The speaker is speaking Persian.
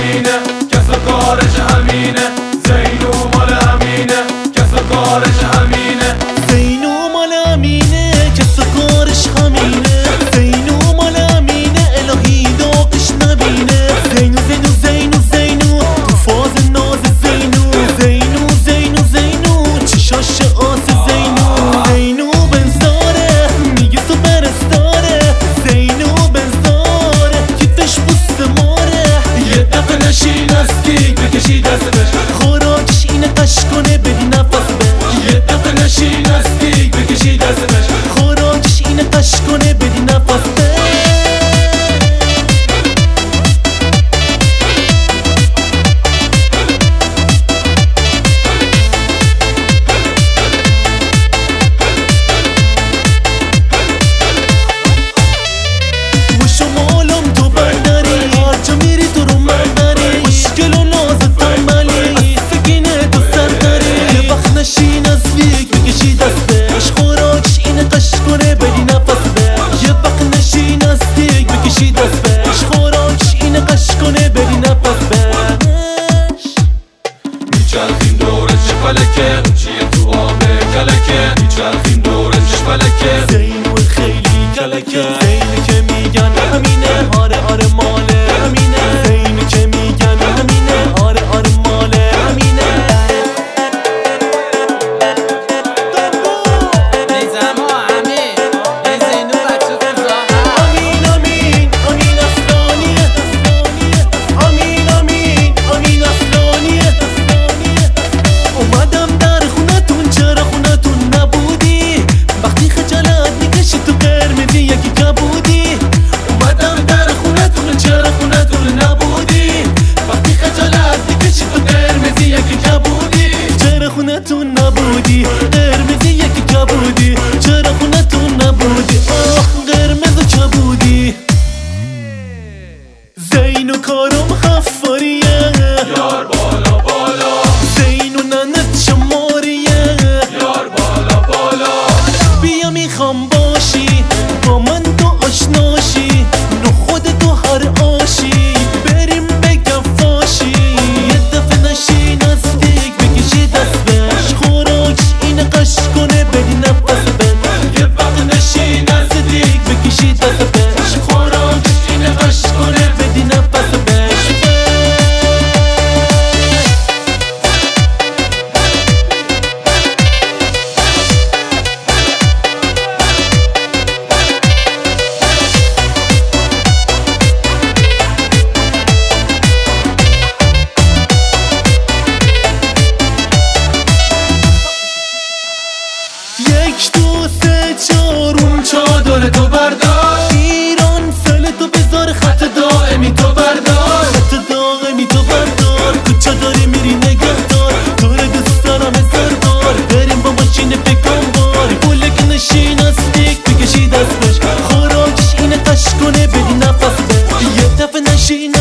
همینه، کس و کارش همینه. زینو مال همینه، کس و کارش همینه. زینو مال همینه، کس و کارش همینه. زینو مال همینه، الهی داغش نبینه. زینو زینو زینو زینو، تو فاز ناز زینو. زینو زینو زینو، چشاش آس زینو. زینو بنزاره، میگه تو پرستاره. زینو بنزاره، کیفش بوست ماره. یه دقیقه نشین استیک بکشی دستش، خوراکش اینه قش کنه بدی نفس بهش. یه دقیقه نشین استیک بکشی دستش. خوراکش اینه قش کنه بدی نفس بهش. میچرخیم دورش فلکه، چیه تو آب کلکه. میچرخیم دورش فلکه. زینو خیلی کلکه. زینو که میگن همینه، آره آره ماله همینه. زینو که میگن همینه، آره آره ماله همینه. نیزما امین، این زینو بچه خوزاها. امین امین امین اصلانیه. امین امین امین اصلانیه. اومدم در خونتون، چرا خونتون نبودی؟ وقتی خجالت میکشی تو قرمزی یکی کبودی. اومدم در خونتون، چرا خونتون نبودی؟ وقتی خجالت میکشی تو قرمزی یکی کبودی. چرا خونتون نبودی؟ قرمزی یکی کبودی. چرا خونتون نبودی؟ آخ قرمز و کبودی. زینو کارم خفاریه، یار بالا بالا. زینو ننت شماریه، یار بالا بالا. بیا میخوام باشی با من، تو آشناشی. نخود تو هر آشی، بریم بگم فاشی. یه دفعه نشی نزدیک بکشی دست بهش. خوراکش اینه قش کنه بدی نفس بهش. یه وقت نشین نزدیک بکشی دست بهش. خوراکش اینه قش کنه بدی نفس بهش. یک دو سه چهار، اون چادر تو بردار. ایران سل تو بذار، خط دائمی تو بردار. خط دائمی تو بردار، کجا داری میری نگهدار. تو رو دوست دارم هزار بار، بریم با ماشین بکن بار. پولک نشین استیک بکشی دستش. خوراکش اینه قش کنه بدی نفس بهش. یه دفعه نشین